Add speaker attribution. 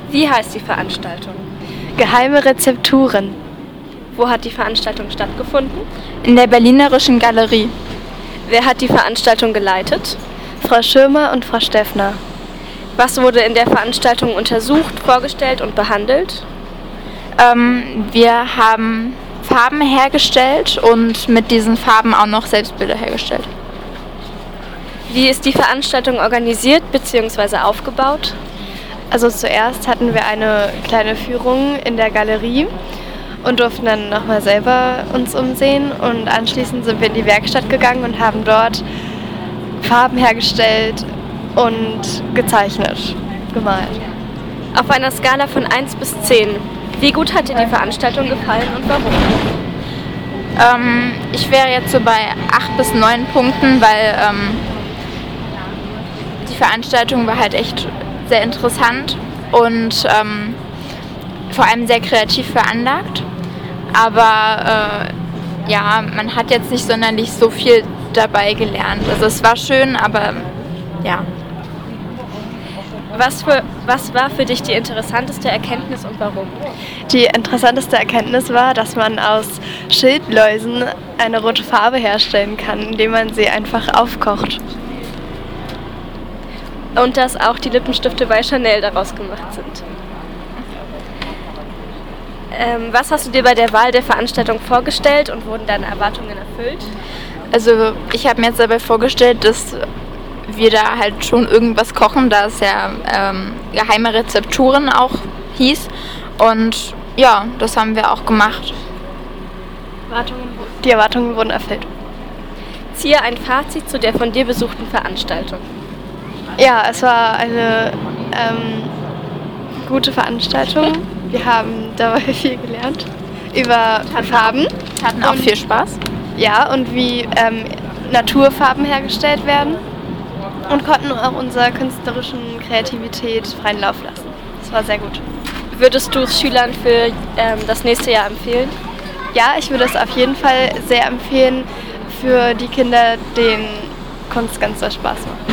Speaker 1: Wie heißt die Veranstaltung?
Speaker 2: Geheime Rezepturen.
Speaker 1: Wo hat die Veranstaltung stattgefunden?
Speaker 3: In der Berlinerischen Galerie.
Speaker 1: Wer hat die Veranstaltung geleitet?
Speaker 2: Frau Schirmer und Frau Steffner.
Speaker 1: Was wurde in der Veranstaltung untersucht, vorgestellt und behandelt?
Speaker 3: Wir haben Farben hergestellt und mit diesen Farben auch noch Selbstbilder hergestellt.
Speaker 1: Wie ist die Veranstaltung organisiert bzw. aufgebaut?
Speaker 2: Also zuerst hatten wir eine kleine Führung in der Galerie und durften dann nochmal selber uns umsehen. Und anschließend sind wir in die Werkstatt gegangen und haben dort Farben hergestellt und gezeichnet, gemalt.
Speaker 1: Auf einer Skala von 1 bis 10, wie gut hat dir die Veranstaltung gefallen und warum?
Speaker 3: Ich wäre jetzt so bei 8 bis 9 Punkten, weil die Veranstaltung war halt echt sehr interessant und vor allem sehr kreativ veranlagt. Aber ja, man hat jetzt nicht sonderlich so viel dabei gelernt. Also es war schön, aber ja.
Speaker 1: Was war für dich die interessanteste Erkenntnis und warum?
Speaker 2: Die interessanteste Erkenntnis war, dass man aus Schildläusen eine rote Farbe herstellen kann, indem man sie einfach aufkocht.
Speaker 1: Und dass auch die Lippenstifte bei Chanel daraus gemacht sind. Was hast du dir bei der Wahl der Veranstaltung vorgestellt und wurden deine Erwartungen erfüllt?
Speaker 3: Also ich habe mir jetzt dabei vorgestellt, dass wir da halt schon irgendwas kochen, da es ja geheime Rezepturen auch hieß. Und ja, das haben wir auch gemacht.
Speaker 2: Die Erwartungen wurden erfüllt.
Speaker 1: Ziehe ein Fazit zu der von dir besuchten Veranstaltung.
Speaker 2: Ja, es war eine gute Veranstaltung. Wir haben dabei viel gelernt über Farben.
Speaker 3: Hatten auch viel Spaß.
Speaker 2: Ja, und wie Naturfarben hergestellt werden. Und konnten auch unserer künstlerischen Kreativität freien Lauf lassen. Das war sehr gut.
Speaker 1: Würdest du es Schülern für das nächste Jahr empfehlen?
Speaker 2: Ja, ich würde es auf jeden Fall sehr empfehlen für die Kinder, denen Kunst ganz doll Spaß macht.